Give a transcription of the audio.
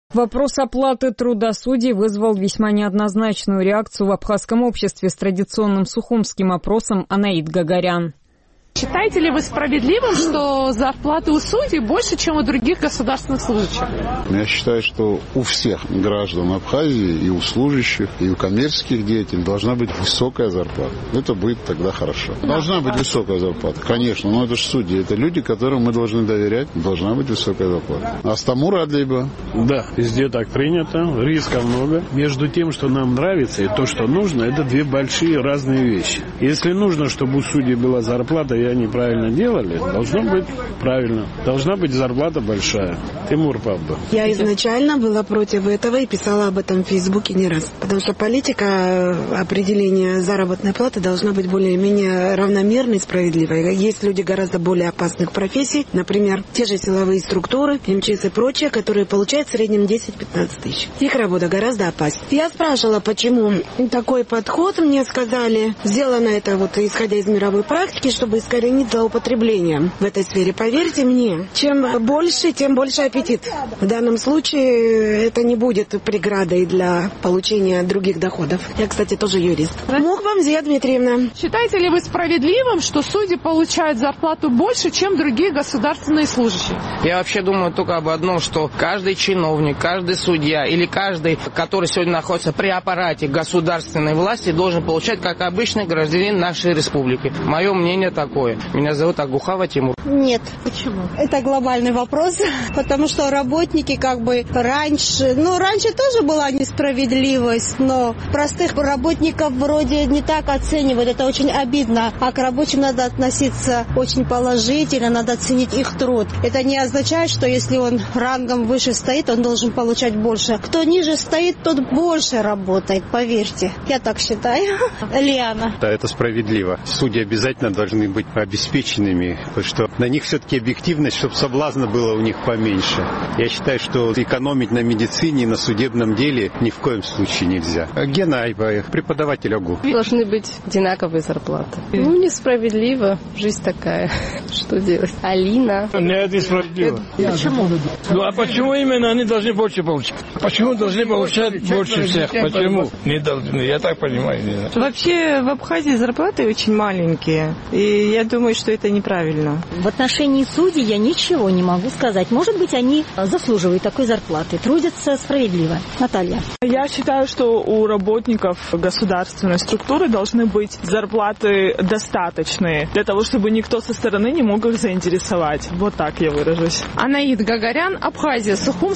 Вопрос оплаты труда судей вызвал весьма неоднозначную реакцию в абхазском обществе с традиционным сухумским опросом Анаид Гагарян. Считаете ли вы справедливым, что зарплаты у судей больше, чем у других государственных служащих? Я считаю, что у всех граждан Абхазии, и у служащих, и у коммерческих деятелей должна быть высокая зарплата. Это будет тогда хорошо. Должна быть высокая зарплата, конечно, но это же судьи, это люди, которым мы должны доверять. Должна быть высокая зарплата. Астамур Адлейба. Да, везде так принято, риска много. Между тем, что нам нравится, и то, что нужно, это две большие разные вещи. Если нужно, чтобы у судей была зарплата, и они правильно делали, должно быть правильно. Должна быть зарплата большая. Тимур Пабба. Я изначально была против этого и писала об этом в Фейсбуке не раз. Потому что политика определения заработной платы должна быть более-менее равномерной и справедливой. Есть люди гораздо более опасных профессий, например, те же силовые структуры, МЧС и прочее, которые получают в среднем 10-15 тысяч. Их работа гораздо опаснее. Я спрашивала, почему такой подход, мне сказали, сделано это вот исходя из мировой практики, чтобы искоренить злоупотребление в этой сфере. Поверьте мне, чем больше, тем больше аппетит. В данном случае это не будет преградой для получения других доходов. Я, кстати, тоже юрист. Мухбамзия Дмитриевна. Считаете ли вы справедливым, что судьи получают зарплату больше, чем другие государственные служащие? Я вообще думаю только об одном, что каждый чиновник, каждый судья или каждый, который сегодня находится при аппарате государственной власти, должен получать как обычный гражданин нашей республики. Мое мнение такое. Меня зовут Агухава Тимур. Нет. Почему? Это глобальный вопрос, потому что работники раньше тоже была несправедливость, но простых работников вроде не так оценивают, это очень обидно. А к рабочим надо относиться очень положительно, надо ценить их труд. Это не означает, что если он рангом выше стоит, он должен получать больше. Кто ниже стоит, тот больше работает, поверьте. Я так считаю. Лиана. Да, это справедливо. Судьи обязательно должны быть обеспеченными, потому что на них все-таки объективность, чтобы соблазна было у них поменьше. Я считаю, что экономить на медицине и на судебном деле ни в коем случае нельзя. Гена Айбаев, преподаватель ОГУ. Должны быть одинаковые зарплаты. Несправедливо. Жизнь такая. Что делать? Алина. Нет, несправедливо. Почему? А почему именно они должны больше получать? Почему должны получать больше всех? Почему не должны? Я так понимаю. Вообще в Абхазии зарплаты очень маленькие. И я думаю, что это неправильно. В отношении судей я ничего не могу сказать. Может быть, они заслуживают такой зарплаты, трудятся справедливо. Наталья. Я считаю, что у работников государственной структуры должны быть зарплаты достаточные для того, чтобы никто со стороны не мог их заинтересовать. Вот так я выражусь. Анаид Гагарян, Абхазия, Сухум.